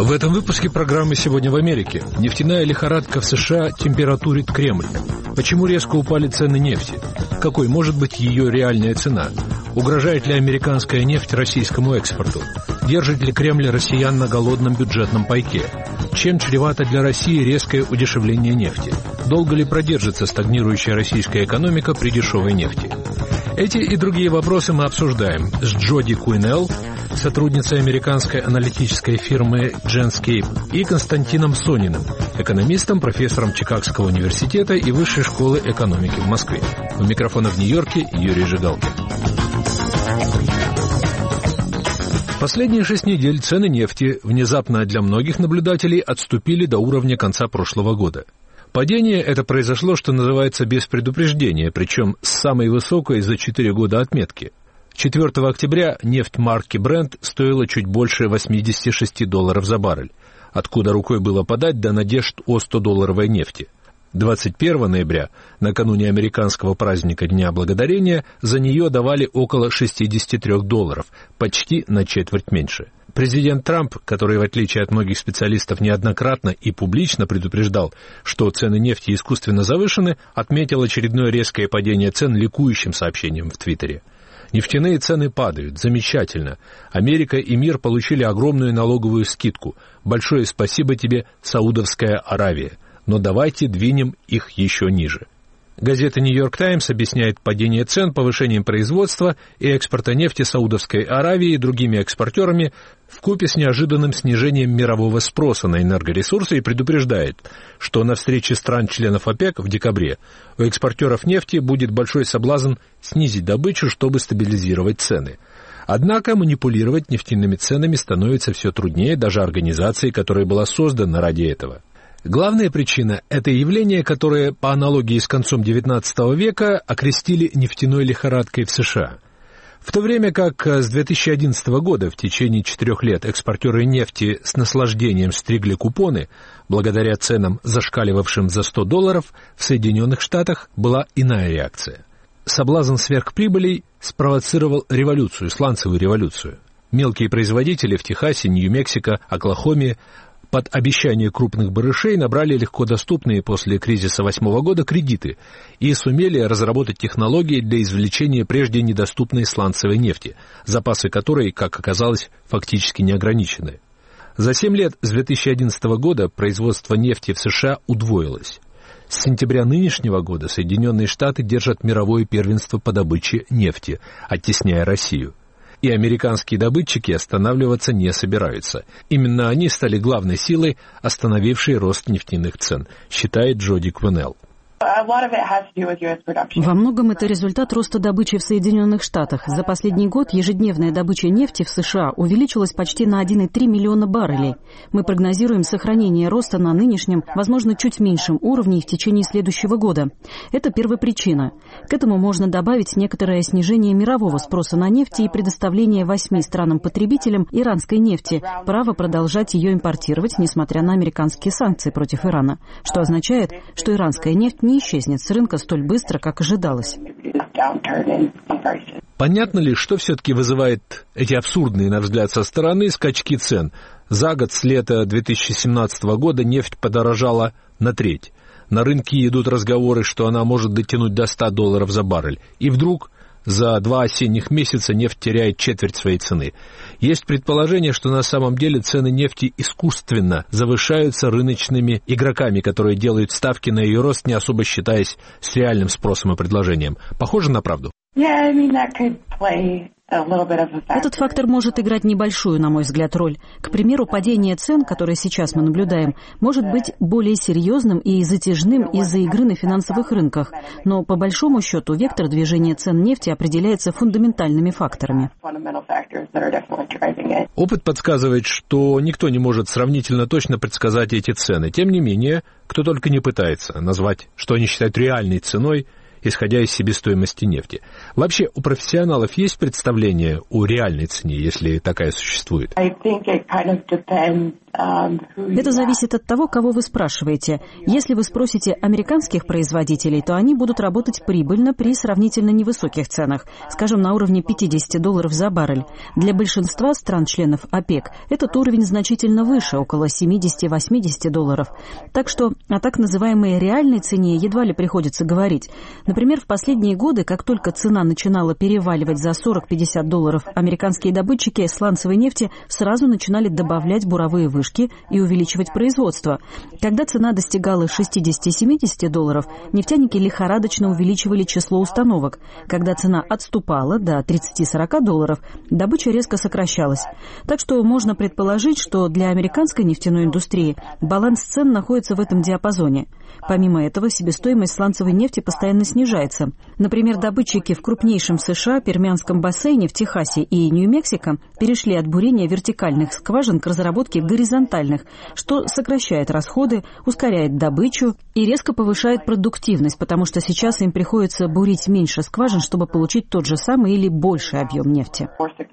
В этом выпуске программы «Сегодня в Америке». Нефтяная лихорадка в США температурит Кремль. Почему резко упали цены нефти? Какой может быть ее реальная цена? Угрожает ли американская нефть российскому экспорту? Держит ли Кремль россиян на голодном бюджетном пайке? Чем чревато для России резкое удешевление нефти? Долго ли продержится стагнирующая российская экономика при дешевой нефти? Эти и другие вопросы мы обсуждаем с Джоди Куинелл, сотрудницей американской аналитической фирмы Genscape, и Константином Сониным, экономистом, профессором Чикагского университета и Высшей школы экономики в Москве. У микрофона в Нью-Йорке Юрий Жигалкин. Последние 6 недель цены нефти внезапно для многих наблюдателей отступили до уровня конца прошлого года. Падение это произошло, что называется, без предупреждения, причем с самой высокой за 4 года отметки. 4 октября нефть марки Brent стоила чуть больше $86 за баррель, откуда рукой было подать до надежд о $100 нефти. 21 ноября, накануне американского праздника Дня Благодарения, за нее давали около $63, почти на четверть меньше. Президент Трамп, который, в отличие от многих специалистов, неоднократно и публично предупреждал, что цены нефти искусственно завышены, отметил очередное резкое падение цен ликующим сообщением в Твиттере. Нефтяные цены падают. Замечательно. Америка и мир получили огромную налоговую скидку. Большое спасибо тебе, Саудовская Аравия. Но давайте двинем их еще ниже. Газета «Нью-Йорк Таймс» объясняет падение цен повышением производства и экспорта нефти Саудовской Аравии и другими экспортерами вкупе с неожиданным снижением мирового спроса на энергоресурсы и предупреждает, что на встрече стран-членов ОПЕК в декабре у экспортеров нефти будет большой соблазн снизить добычу, чтобы стабилизировать цены. Однако манипулировать нефтяными ценами становится все труднее даже организации, которая была создана ради этого. Главная причина – это явление, которое, по аналогии с концом XIX века, окрестили нефтяной лихорадкой в США. В то время как с 2011 года в течение 4 лет экспортеры нефти с наслаждением стригли купоны, благодаря ценам, зашкаливавшим за $100, в Соединенных Штатах была иная реакция. Соблазн сверхприбылей спровоцировал революцию, сланцевую революцию. Мелкие производители в Техасе, Нью-Мексико, Оклахоме под обещание крупных барышей набрали легкодоступные после кризиса 2008 года кредиты и сумели разработать технологии для извлечения прежде недоступной сланцевой нефти, запасы которой, как оказалось, фактически не ограничены. За 7 лет с 2011 года производство нефти в США удвоилось. С сентября нынешнего года Соединенные Штаты держат мировое первенство по добыче нефти, оттесняя Россию. И американские добытчики останавливаться не собираются. Именно они стали главной силой, остановившей рост нефтяных цен, считает Джоди Куинелл. Во многом это результат роста добычи в Соединенных Штатах. За последний год ежедневная добыча нефти в США увеличилась почти на 1,3 миллиона баррелей. Мы прогнозируем сохранение роста на нынешнем, возможно, чуть меньшем уровне в течение следующего года. Это первопричина. К этому можно добавить некоторое снижение мирового спроса на нефть и предоставление 8 странам-потребителям иранской нефти право продолжать ее импортировать, несмотря на американские санкции против Ирана, что означает, что иранская нефть не исчезнет с рынка столь быстро, как ожидалось. Понятно ли, что все-таки вызывает эти абсурдные, на взгляд со стороны, скачки цен? За год с лета 2017 года нефть подорожала на треть. На рынке идут разговоры, что она может дотянуть до $100 за баррель. И вдруг за 2 осенних месяца нефть теряет четверть своей цены. Есть предположение, что на самом деле цены нефти искусственно завышаются рыночными игроками, которые делают ставки на ее рост, не особо считаясь с реальным спросом и предложением. Похоже на правду? Этот фактор может играть небольшую, на мой взгляд, роль. К примеру, падение цен, которое сейчас мы наблюдаем, может быть более серьезным и затяжным из-за игры на финансовых рынках. Но, по большому счету, вектор движения цен нефти определяется фундаментальными факторами. Опыт подсказывает, что никто не может сравнительно точно предсказать эти цены. Тем не менее, кто только не пытается назвать, что они считают реальной ценой, исходя из себестоимости нефти. Вообще, у профессионалов есть представление о реальной цене, если такая существует? Это зависит от того, кого вы спрашиваете. Если вы спросите американских производителей, то они будут работать прибыльно при сравнительно невысоких ценах, скажем, на уровне $50 за баррель. Для большинства стран-членов ОПЕК этот уровень значительно выше, около $70-80. Так что о так называемой реальной цене едва ли приходится говорить. Например, в последние годы, как только цена начинала переваливать за $40-50, американские добытчики сланцевой нефти сразу начинали добавлять буровые вышки и увеличивать производство. Когда цена достигала $60-70, нефтяники лихорадочно увеличивали число установок. Когда цена отступала до $30-40, добыча резко сокращалась. Так что можно предположить, что для американской нефтяной индустрии баланс цен находится в этом диапазоне. Помимо этого, себестоимость сланцевой нефти постоянно снижается. Например, добытчики в крупнейшем США Пермианском бассейне в Техасе и Нью-Мексико перешли от бурения вертикальных скважин к разработке горизонтальных, что сокращает расходы, ускоряет добычу и резко повышает продуктивность, потому что сейчас им приходится бурить меньше скважин, чтобы получить тот же самый или больший объем нефти.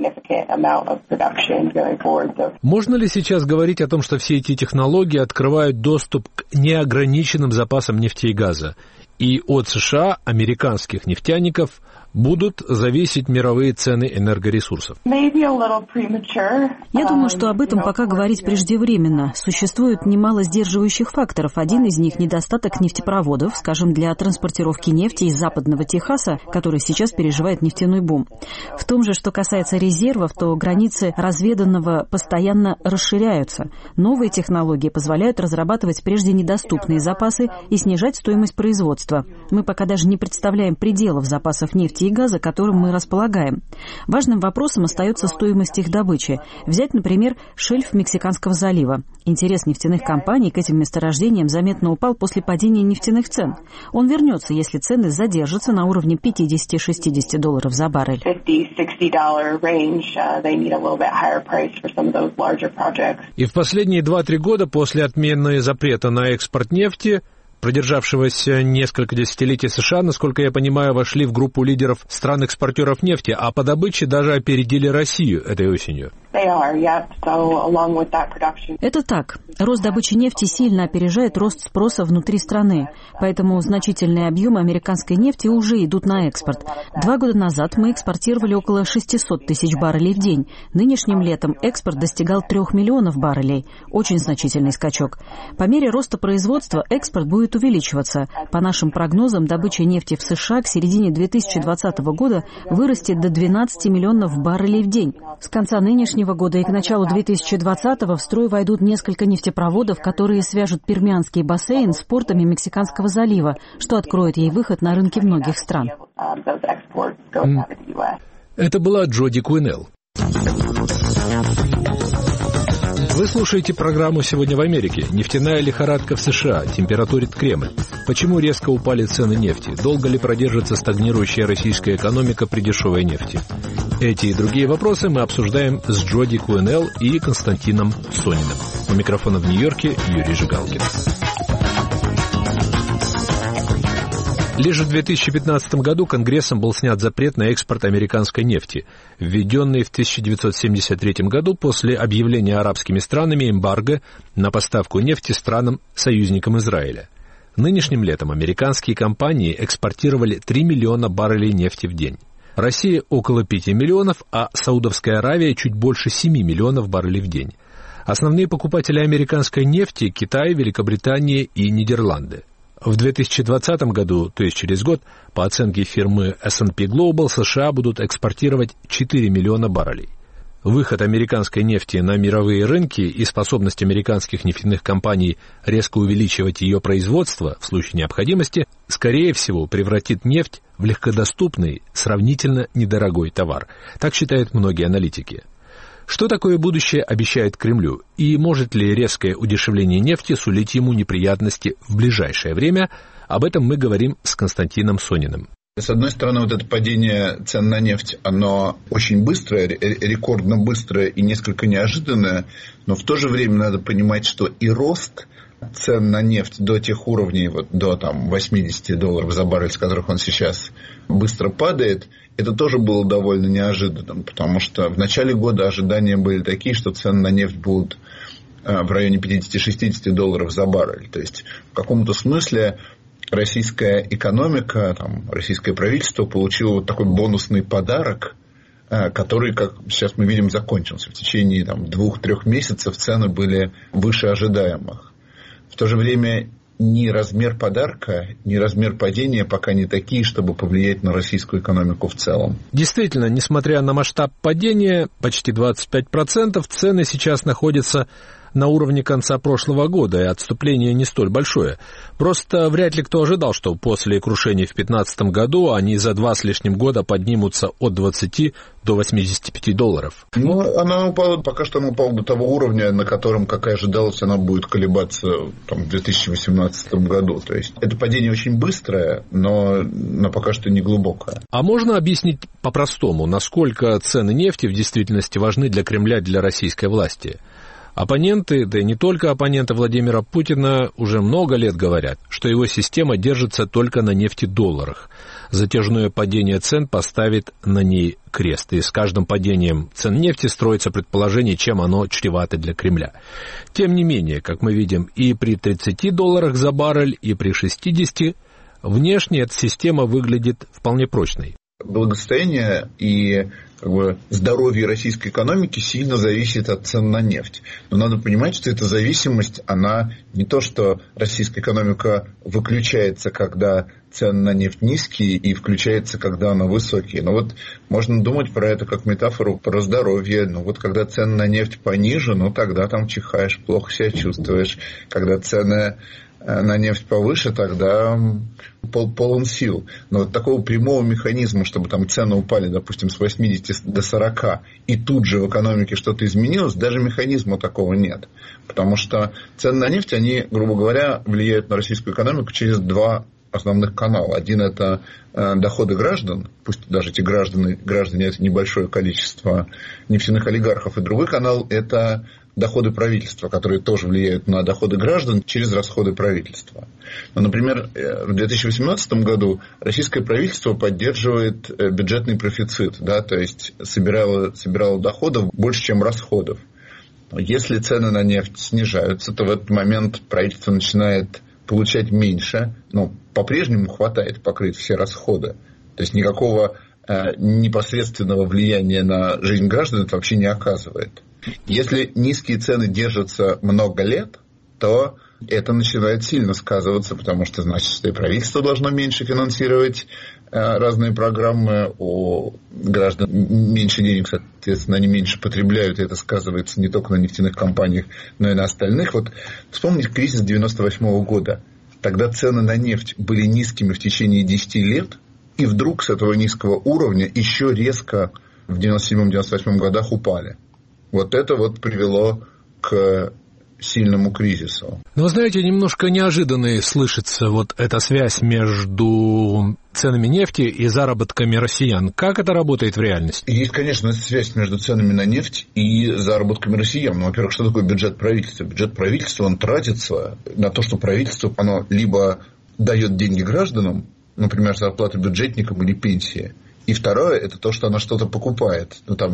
Можно ли сейчас говорить о том, что все эти технологии открывают доступ к неограниченным запасам нефти и газа, и от США, американских нефтяников, будут зависеть мировые цены энергоресурсов? Я думаю, что об этом пока говорить преждевременно. Существует немало сдерживающих факторов. Один из них – недостаток нефтепроводов, скажем, для транспортировки нефти из западного Техаса, который сейчас переживает нефтяной бум. В том же, что касается резервов, то границы разведанного постоянно расширяются. Новые технологии позволяют разрабатывать прежде недоступные запасы и снижать стоимость производства. Мы пока даже не представляем пределов запасов нефти и газа, которым мы располагаем. Важным вопросом остается стоимость их добычи. Взять, например, шельф Мексиканского залива. Интерес нефтяных компаний к этим месторождениям заметно упал после падения нефтяных цен. Он вернется, если цены задержатся на уровне $50-60 за баррель. И в последние 2-3 года после отмены запрета на экспорт нефти, продержавшегося несколько десятилетий, США, насколько я понимаю, вошли в группу лидеров стран-экспортеров нефти, а по добыче даже опередили Россию этой осенью. Это так. Рост добычи нефти сильно опережает рост спроса внутри страны, поэтому значительные объемы американской нефти уже идут на экспорт. 2 года назад мы экспортировали около 600 тысяч баррелей в день. Нынешним летом экспорт достигал 3 миллионов баррелей. Очень значительный скачок. По мере роста производства экспорт будет увеличиваться. По нашим прогнозам, добыча нефти в США к середине 2020 года вырастет до 12 миллионов баррелей в день. С конца нынешнего года и к началу 2020-го в строй войдут несколько нефтепроводов, которые свяжут Пермианский бассейн с портами Мексиканского залива, что откроет ей выход на рынки многих стран. Это была Джоди Куинелл. Вы слушаете программу «Сегодня в Америке». Нефтяная лихорадка в США. Температурит Кремль. Почему резко упали цены нефти? Долго ли продержится стагнирующая российская экономика при дешевой нефти? Эти и другие вопросы мы обсуждаем с Джоди Куинелл и Константином Сониным. У микрофона в Нью-Йорке Юрий Жигалкин. Лишь в 2015 году Конгрессом был снят запрет на экспорт американской нефти, введенный в 1973 году после объявления арабскими странами эмбарго на поставку нефти странам-союзникам Израиля. Нынешним летом американские компании экспортировали 3 миллиона баррелей нефти в день. Россия около 5 миллионов, а Саудовская Аравия чуть больше 7 миллионов баррелей в день. Основные покупатели американской нефти – Китай, Великобритания и Нидерланды. В 2020 году, то есть через год, по оценке фирмы S&P Global, США будут экспортировать 4 миллиона баррелей. Выход американской нефти на мировые рынки и способность американских нефтяных компаний резко увеличивать ее производство в случае необходимости, скорее всего, превратит нефть в легкодоступный, сравнительно недорогой товар. Так считают многие аналитики. Что такое будущее обещает Кремлю? И может ли резкое удешевление нефти сулить ему неприятности в ближайшее время? Об этом мы говорим с Константином Сониным. С одной стороны, вот это падение цен на нефть, оно очень быстрое, рекордно быстрое и несколько неожиданное. Но в то же время надо понимать, что и рост цен на нефть до тех уровней, вот, до там, $80 за баррель, с которых он сейчас быстро падает, это тоже было довольно неожиданным, потому что в начале года ожидания были такие, что цены на нефть будут в районе 50-60 долларов за баррель. То есть в каком-то смысле российская экономика, российское правительство получило вот такой бонусный подарок, который, как сейчас мы видим, закончился. В течение 2-3 месяцев цены были выше ожидаемых. В то же время ни размер подарка, ни размер падения пока не такие, чтобы повлиять на российскую экономику в целом. Действительно, несмотря на масштаб падения, почти 25%, цены сейчас находятся на уровне конца прошлого года, и отступление не столь большое. Просто вряд ли кто ожидал, что после крушения в 2015 году они за 2 с лишним года поднимутся от 20 до 85 долларов. Она упала, пока что она упала до того уровня, на котором, как и ожидалось, она будет колебаться в 2018 году. То есть это падение очень быстрое, но пока что не глубокое. А можно объяснить по-простому, насколько цены нефти в действительности важны для Кремля, для российской власти? Оппоненты, да и не только оппоненты Владимира Путина, уже много лет говорят, что его система держится только на нефтедолларах. Затяжное падение цен поставит на ней крест. И с каждым падением цен нефти строится предположение, чем оно чревато для Кремля. Тем не менее, как мы видим, и при 30 долларах за баррель, и при 60, внешне эта система выглядит вполне прочной. Благосостояние и здоровье российской экономики сильно зависит от цен на нефть. Но надо понимать, что эта зависимость, она не то, что российская экономика выключается, когда цены на нефть низкие, и включается, когда она высокие. Но вот можно думать про это как метафору про здоровье. Когда цены на нефть пониже, тогда чихаешь, плохо себя чувствуешь. Когда цены на нефть повыше, тогда полон сил. Но такого прямого механизма, чтобы цены упали, допустим, с 80 до 40, и тут же в экономике что-то изменилось, даже механизма такого нет. Потому что цены на нефть, они, грубо говоря, влияют на российскую экономику через 2 основных канала. Один – это доходы граждан, пусть даже эти граждане – это небольшое количество нефтяных олигархов. И другой канал – это доходы правительства, которые тоже влияют на доходы граждан через расходы правительства. Например, в 2018 году российское правительство поддерживает бюджетный профицит, то есть собирало доходов больше, чем расходов. Если цены на нефть снижаются, то в этот момент правительство начинает получать меньше, по-прежнему хватает покрыть все расходы. То есть никакого непосредственного влияния на жизнь граждан это вообще не оказывает. Если низкие цены держатся много лет, то это начинает сильно сказываться, потому что значит, что и правительство должно меньше финансировать разные программы, у граждан меньше денег, соответственно, они меньше потребляют, и это сказывается не только на нефтяных компаниях, но и на остальных. Вспомните кризис 1998 года. Тогда цены на нефть были низкими в течение 10 лет, и вдруг с этого низкого уровня еще резко в 1997-1998 годах упали. Это привело к сильному кризису. Но вы знаете, немножко неожиданной слышится эта связь между ценами нефти и заработками россиян. Как это работает в реальности? Есть, конечно, связь между ценами на нефть и заработками россиян. Во-первых, что такое бюджет правительства? Бюджет правительства, он тратится на то, что правительство, оно либо дает деньги гражданам, например, зарплаты бюджетникам или пенсии. И второе, это то, что она что-то покупает.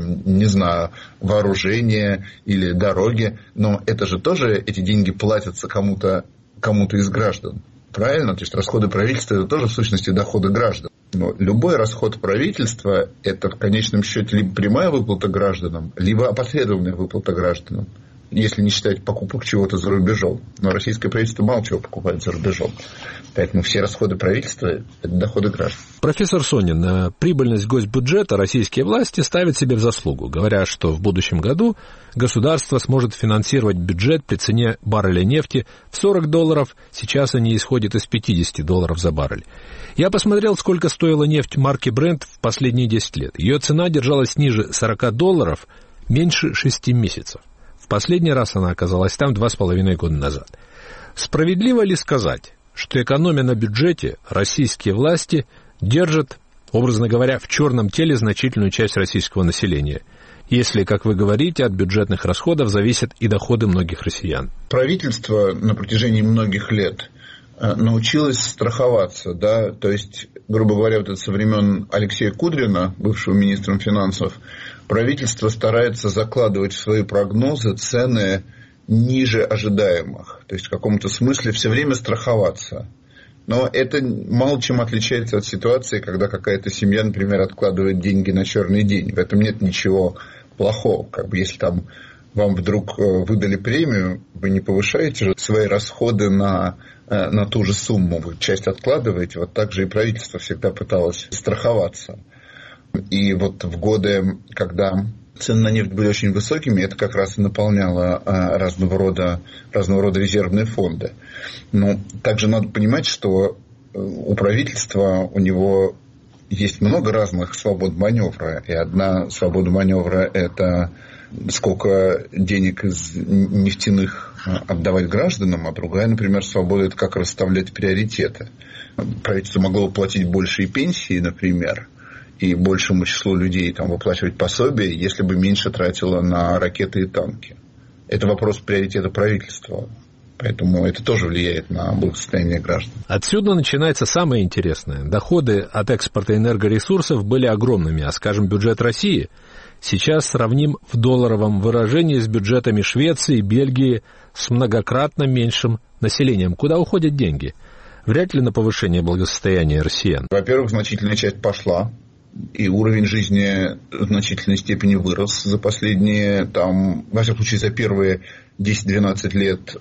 Вооружение или дороги. Но это же тоже, эти деньги платятся кому-то из граждан. Правильно? То есть расходы правительства – это тоже в сущности доходы граждан. Но любой расход правительства – это в конечном счете либо прямая выплата гражданам, либо опосредованная выплата гражданам. Если не считать покупок чего-то за рубежом. Но российское правительство мало чего покупает за рубежом. Поэтому все расходы правительства – это доходы граждан. Профессор Сонин, прибыльность госбюджета российские власти ставят себе в заслугу, говоря, что в будущем году государство сможет финансировать бюджет при цене барреля нефти в $40, сейчас они исходят из $50 за баррель. Я посмотрел, сколько стоила нефть марки Brent в последние 10 лет. Ее цена держалась ниже $40 меньше 6 месяцев. В последний раз она оказалась там 2,5 года назад. Справедливо ли сказать, что экономя на бюджете, российские власти держат, образно говоря, в черном теле значительную часть российского населения, если, как вы говорите, от бюджетных расходов зависят и доходы многих россиян? Правительство на протяжении многих лет научилось страховаться, то есть, грубо говоря, это со времен Алексея Кудрина, бывшего министром финансов, правительство старается закладывать в свои прогнозы цены ниже ожидаемых. То есть в каком-то смысле все время страховаться. Но это мало чем отличается от ситуации, когда какая-то семья, например, откладывает деньги на черный день. В этом нет ничего плохого. Если там вам вдруг выдали премию, вы не повышаете же свои расходы на ту же сумму. Вы часть откладываете. Вот так же и правительство всегда пыталось страховаться. И вот в годы, когда цены на нефть были очень высокими, это как раз и наполняло разного рода резервные фонды. Но также надо понимать, что у правительства, у него есть много разных свобод маневра. И одна свобода маневра – это сколько денег из нефтяных отдавать гражданам, а другая, например, свобода – это как расставлять приоритеты. Правительство могло платить больше и пенсии, например, и большему числу людей там выплачивать пособие, если бы меньше тратило на ракеты и танки. Это вопрос приоритета правительства. Поэтому это тоже влияет на благосостояние граждан. Отсюда начинается самое интересное. Доходы от экспорта энергоресурсов были огромными, а, скажем, бюджет России сейчас сравним в долларовом выражении с бюджетами Швеции, Бельгии с многократно меньшим населением. Куда уходят деньги? Вряд ли на повышение благосостояния россиян. Во-первых, значительная часть пошла. И уровень жизни в значительной степени вырос за последние, во всяком случае, за первые 10-12 лет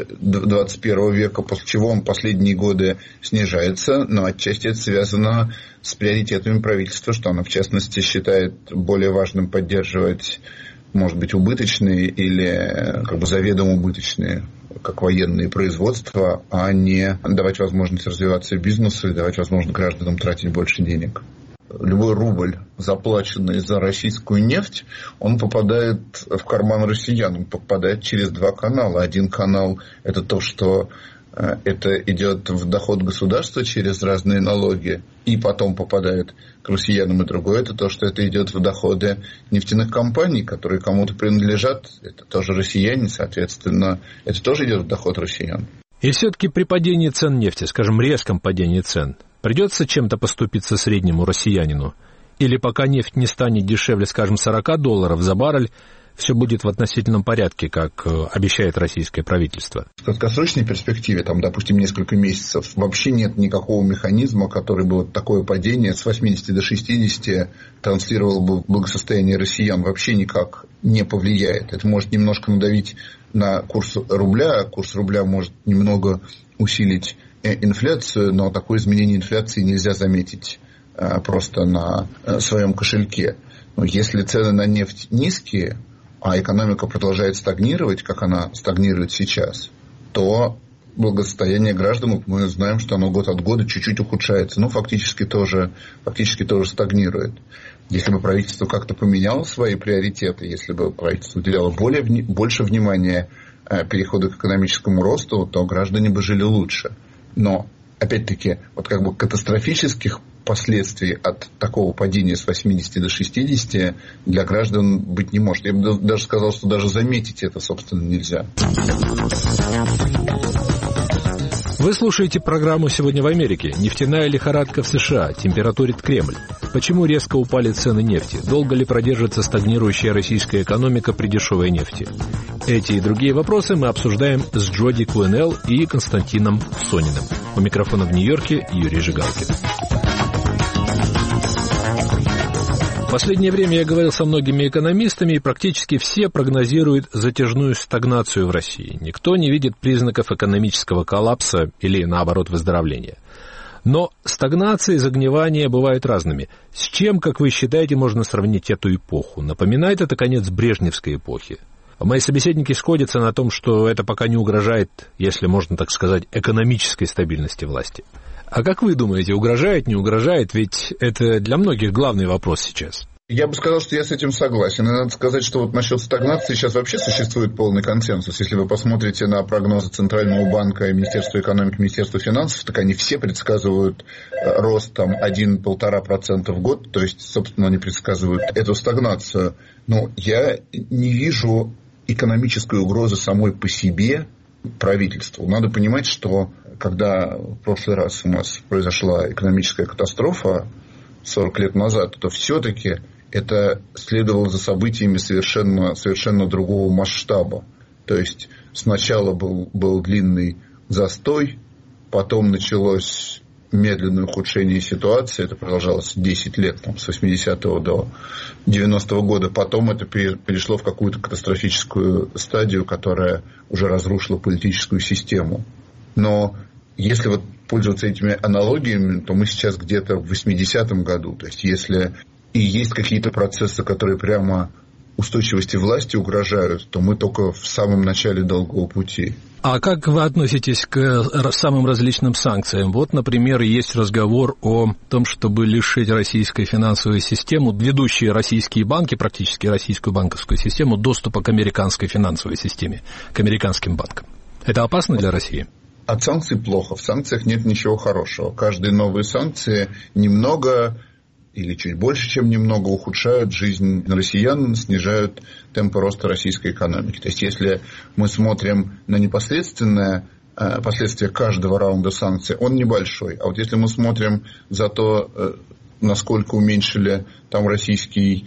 21 века, после чего он последние годы снижается, но отчасти это связано с приоритетами правительства, что оно, в частности, считает более важным поддерживать, может быть, убыточные или заведомо убыточные, как военные производства, а не давать возможность развиваться бизнесу и давать возможность гражданам тратить больше денег. Любой рубль, заплаченный за российскую нефть, он попадает в карман россиян, он попадает через два канала. Один канал – это то, что это идет в доход государства через разные налоги, и потом попадает к россиянам, и другой – это то, что это идет в доходы нефтяных компаний, которые кому-то принадлежат. Это тоже россияне, соответственно, это тоже идет в доход россиян. И все-таки при падении цен нефти, скажем, резком падении цен, придется чем-то поступиться среднему россиянину? Или пока нефть не станет дешевле, скажем, $40 за баррель, все будет в относительном порядке, как обещает российское правительство? В краткосрочной перспективе, допустим, несколько месяцев, вообще нет никакого механизма, который бы такое падение с 80 до 60 транслировал бы в благосостояние россиян. Вообще никак не повлияет. Это может немножко надавить на курс рубля. Курс рубля может немного усилить инфляцию, но такое изменение инфляции нельзя заметить просто на своем кошельке. Но если цены на нефть низкие, а экономика продолжает стагнировать, как она стагнирует сейчас, то благосостояние граждан, мы знаем, что оно год от года чуть-чуть ухудшается, но фактически тоже стагнирует. Если бы правительство как-то поменяло свои приоритеты, если бы правительство уделяло больше внимания переходу к экономическому росту, то граждане бы жили лучше. Но, опять-таки, катастрофических последствий от такого падения с 80 до 60 для граждан быть не может. Я бы даже сказал, что даже заметить это, собственно, нельзя. Вы слушаете программу «Сегодня в Америке». Нефтяная лихорадка в США. Температурит Кремль. Почему резко упали цены нефти? Долго ли продержится стагнирующая российская экономика при дешевой нефти? Эти и другие вопросы мы обсуждаем с Джоди Куэнел и Константином Сониным. У микрофона в Нью-Йорке Юрий Жигалкин. В последнее время я говорил со многими экономистами, и практически все прогнозируют затяжную стагнацию в России. Никто не видит признаков экономического коллапса или, наоборот, выздоровления. Но стагнация и загнивание бывают разными. С чем, как вы считаете, можно сравнить эту эпоху? Напоминает это конец брежневской эпохи? Мои собеседники сходятся на том, что это пока не угрожает, если можно так сказать, экономической стабильности власти. А как вы думаете, угрожает, не угрожает? Ведь это для многих главный вопрос сейчас. Я бы сказал, что я с этим согласен. И надо сказать, что насчет стагнации сейчас вообще существует полный консенсус. Если вы посмотрите на прогнозы Центрального банка и Министерства экономики, Министерства финансов, так они все предсказывают рост 1-1,5% в год. То есть, собственно, они предсказывают эту стагнацию. Но я не вижу экономической угрозы самой по себе правительству. Надо понимать, что когда в прошлый раз у нас произошла экономическая катастрофа 40 лет назад, то все-таки это следовало за событиями совершенно другого масштаба. То есть сначала был длинный застой, потом началось медленное ухудшение ситуации, это продолжалось 10 лет, с 80-го до 90-го года. Потом это перешло в какую-то катастрофическую стадию, которая уже разрушила политическую систему. Но если пользоваться этими аналогиями, то мы сейчас где-то в 80-м году. То есть если и есть какие-то процессы, которые прямо устойчивости власти угрожают, то мы только в самом начале долгого пути. А как вы относитесь к самым различным санкциям? Например, есть разговор о том, чтобы лишить российской финансовой системы, ведущие российские банки, практически российскую банковскую систему, доступа к американской финансовой системе, к американским банкам. Это опасно для России? От санкций плохо. В санкциях нет ничего хорошего. Каждые новые санкции немного или чуть больше, чем немного ухудшают жизнь россиян, снижают темпы роста российской экономики. То есть, если мы смотрим на непосредственное последствия каждого раунда санкций, он небольшой. А если мы смотрим за то, насколько уменьшили российский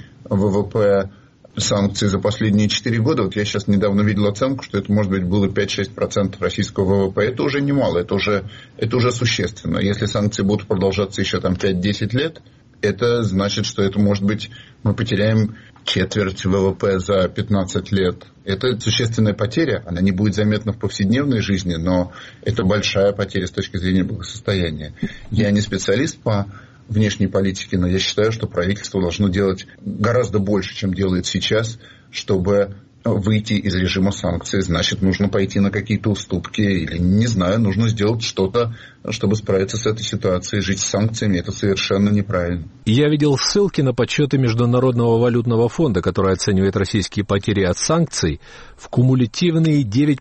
ВВП санкции за последние 4 года, я сейчас недавно видел оценку, что это, может быть, было 5-6% российского ВВП. Это уже немало, это уже существенно. Если санкции будут продолжаться еще 5-10 лет, это значит, что это, может быть, мы потеряем четверть ВВП за 15 лет. Это существенная потеря. Она не будет заметна в повседневной жизни, но это большая потеря с точки зрения благосостояния. Я не специалист по внешней политике, но я считаю, что правительство должно делать гораздо больше, чем делает сейчас, чтобы выйти из режима санкций. Значит, нужно пойти на какие-то уступки или, не знаю, нужно сделать что-то, чтобы справиться с этой ситуацией. Жить с санкциями – это совершенно неправильно. Я видел ссылки на подсчеты Международного валютного фонда, который оценивает российские потери от санкций в кумулятивные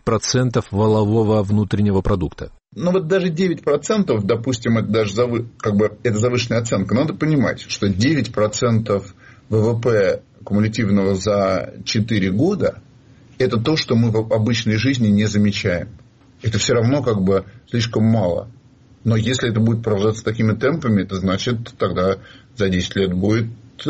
9% валового внутреннего продукта. Даже 9%, допустим, это даже это завышенная оценка. Надо понимать, что 9% ВВП кумулятивного за 4 года – это то, что мы в обычной жизни не замечаем. Это все равно слишком мало. Но если это будет продолжаться такими темпами, это значит, тогда за 10 лет будет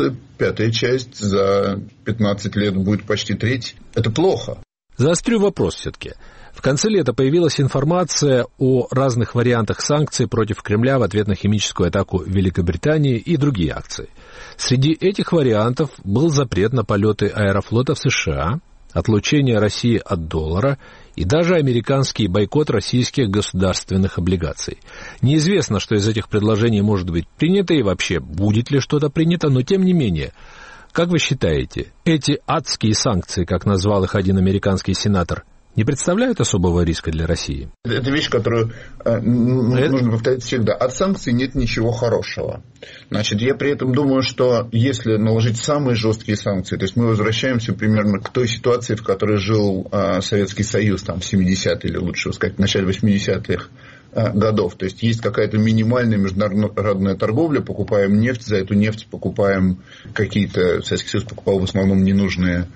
1/5 часть, за 15 лет будет почти 1/3. Это плохо. Заострю вопрос все-таки. В конце лета появилась информация о разных вариантах санкций против Кремля в ответ на химическую атаку Великобритании и другие акции. Среди этих вариантов был запрет на полеты Аэрофлота в США, отлучение России от доллара и даже американский бойкот российских государственных облигаций. Неизвестно, что из этих предложений может быть принято и вообще будет ли что-то принято, но тем не менее, как вы считаете, эти адские санкции, как назвал их один американский сенатор, не представляют особого риска для России? Это вещь, которую нужно повторять всегда. От санкций нет ничего хорошего. Значит, я при этом думаю, что если наложить самые жесткие санкции, то есть мы возвращаемся примерно к той ситуации, в которой жил Советский Союз в 70-е, или лучше сказать, в начале 80-х годов. То есть есть какая-то минимальная международная торговля, покупаем нефть, за эту нефть покупаем какие-то... Советский Союз покупал в основном ненужные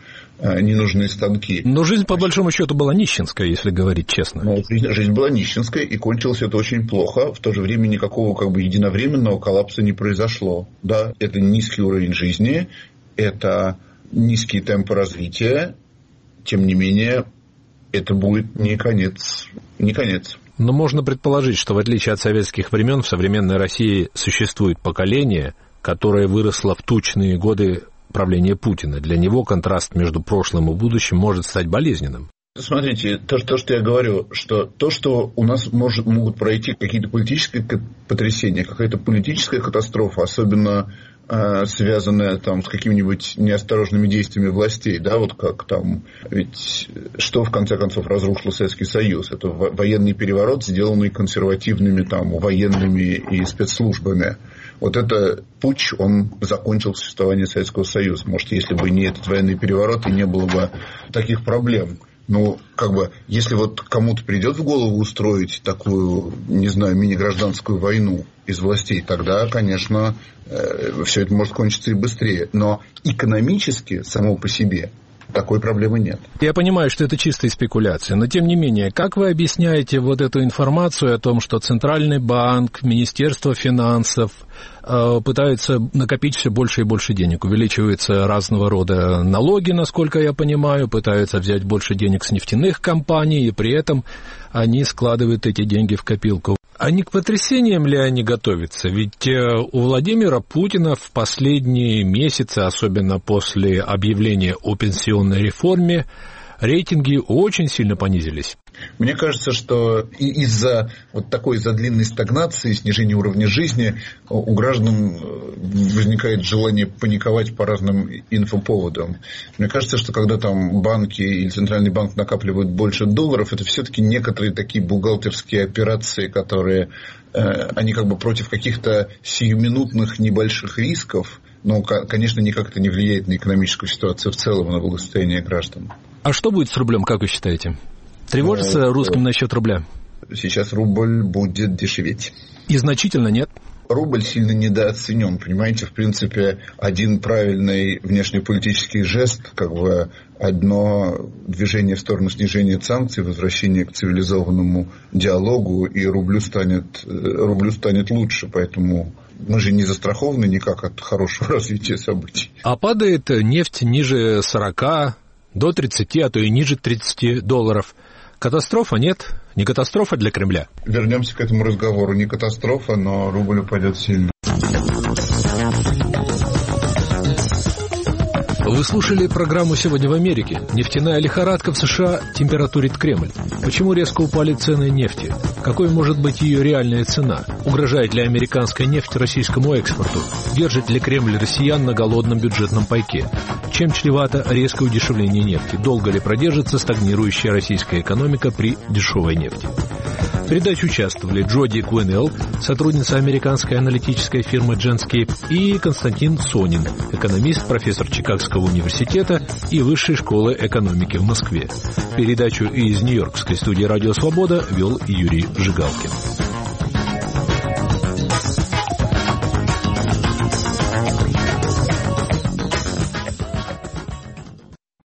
станки. Но жизнь, по большому счету, была нищенская, если говорить честно. Жизнь была нищенская, и кончилось это очень плохо. В то же время никакого единовременного коллапса не произошло. Да, это низкий уровень жизни, это низкие темпы развития. Тем не менее, это будет не конец. Но можно предположить, что в отличие от советских времен, в современной России существует поколение, которое выросло в тучные годы правления Путина. Для него контраст между прошлым и будущим может стать болезненным. Смотрите, то, что я говорю, что то, что у нас могут пройти какие-то политические потрясения, какая-то политическая катастрофа, особенно связанная с какими-нибудь неосторожными действиями властей, ведь что в конце концов разрушил Советский Союз? Это военный переворот, сделанный консервативными военными и спецслужбами. Это путч, он закончил существование Советского Союза. Может, если бы не этот военный переворот, и не было бы таких проблем. Если кому-то придет в голову устроить такую, не знаю, мини-гражданскую войну из властей, тогда, конечно, все это может кончиться и быстрее. Но экономически, само по себе, такой проблемы нет. Я понимаю, что это чистая спекуляция, но тем не менее, как вы объясняете эту информацию о том, что Центральный банк, Министерство финансов пытаются накопить все больше и больше денег. Увеличиваются разного рода налоги, насколько я понимаю, пытаются взять больше денег с нефтяных компаний, и при этом они складывают эти деньги в копилку. А не к потрясениям ли они готовятся? Ведь у Владимира Путина в последние месяцы, особенно после объявления о пенсионной реформе, рейтинги очень сильно понизились. Мне кажется, что из-за из-за длинной стагнации, снижения уровня жизни у граждан возникает желание паниковать по разным инфоповодам. Мне кажется, что когда там банки или Центральный банк накапливают больше долларов, это все-таки некоторые такие бухгалтерские операции, которые они против каких-то сиюминутных небольших рисков, но, конечно, никак это не влияет на экономическую ситуацию в целом, на благосостояние граждан. А что будет с рублем, как вы считаете? Тревожится русским насчет рубля? Сейчас рубль будет дешеветь. И значительно нет? Рубль сильно недооценен, понимаете, в принципе, один правильный внешнеполитический жест, одно движение в сторону снижения санкций, возвращение к цивилизованному диалогу, и рублю станет лучше, поэтому мы же не застрахованы никак от хорошего развития событий. А падает нефть ниже 40, до 30, а то и ниже 30 долларов. Катастрофа нет? Не катастрофа для Кремля? Вернемся к этому разговору. Не катастрофа, но рубль упадет сильно. Вы слушали программу «Сегодня в Америке». Нефтяная лихорадка в США температурит Кремль. Почему резко упали цены нефти? Какой может быть ее реальная цена? Угрожает ли американская нефть российскому экспорту? Держит ли Кремль россиян на голодном бюджетном пайке? Чем чревато резкое удешевление нефти? Долго ли продержится стагнирующая российская экономика при дешевой нефти? В передаче участвовали Джоди Куинелл, сотрудница американской аналитической фирмы Genscape, и Константин Сонин, экономист, профессор Чикагского университета и Высшей школы экономики в Москве. Передачу из Нью-Йоркской студии «Радио Свобода» вел Юрий Жигалкин.